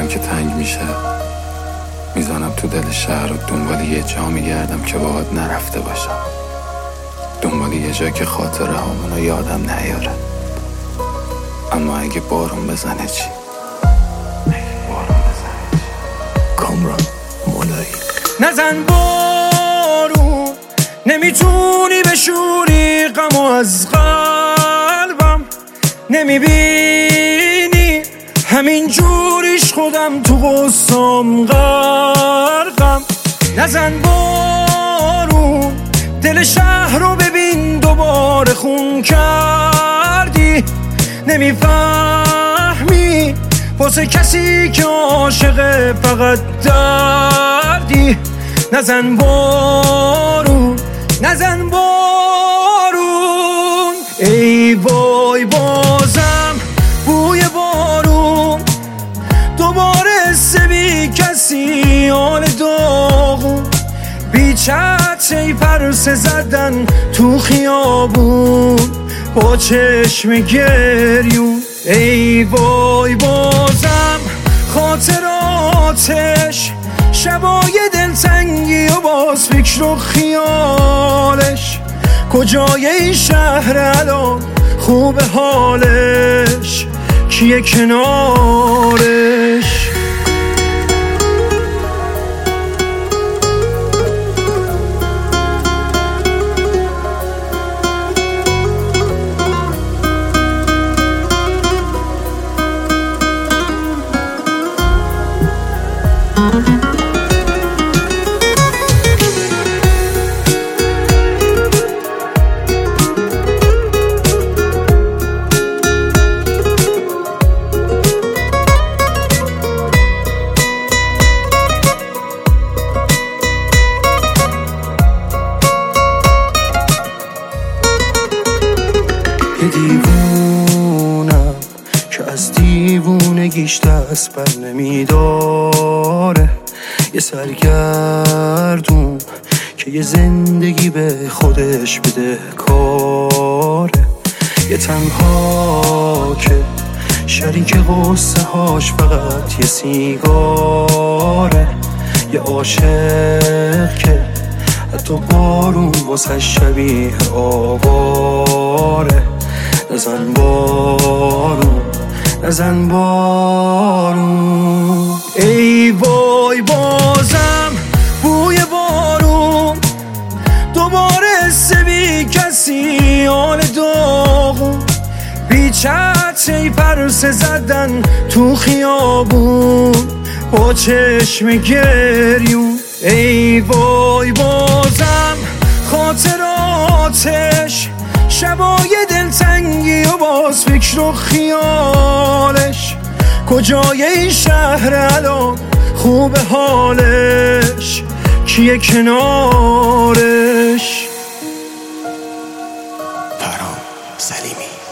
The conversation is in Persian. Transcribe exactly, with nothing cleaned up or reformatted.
دلم که تنگ میشه میزنم تو دل شهر و دنبال یه جا میگردم که باهات نرفته باشم، دنبال یه جا که خاطره هامونو یادم نیاره. اما اگه بارون بزنه چی؟ بارون بزنه کامران مولایی. نزن بارون، نمیتونی بشوری غمو از قلبم، نمیبینی همین جوریش خودم تو غصام غرقم. نزن بارون، دل شهر رو ببین دوباره خون کردی، نمیفهمی واسه کسی که عاشق فقط دردی. نزن بارون، نزن بارون، ای وای بازم بوی بارون، دوباره سبی کسی آن داغون، بی چتری پرسه زدن تو خیابون با چشم گریون. ای وای بازم خاطراتش، شبای دلتنگی و باز فکر و خیالش، کجای این شهر الان خوب حالش، کیه کنارش؟ دیوونم که از دیوونگیش دست بر نمیداره، یه سرگردون که یه زندگی به خودش بده کاره، یه تنها که شریک غصه هاش فقط یه سیگاره، یه عاشق که حتی بارون واسه شبیه آواره. نزن بارون، نزن بارون، ای وای بازم بوی بارون، دوباره سبی کسی آن داغون، بی چتری پرسه زدن تو خیابون با چشم گریون. ای وای بازم خاطراتش، شبای دلتنگی و باز فکر و خیالش، کجای این شهر الان خوب حالش، کیه کنارش؟ پرام سلیمی.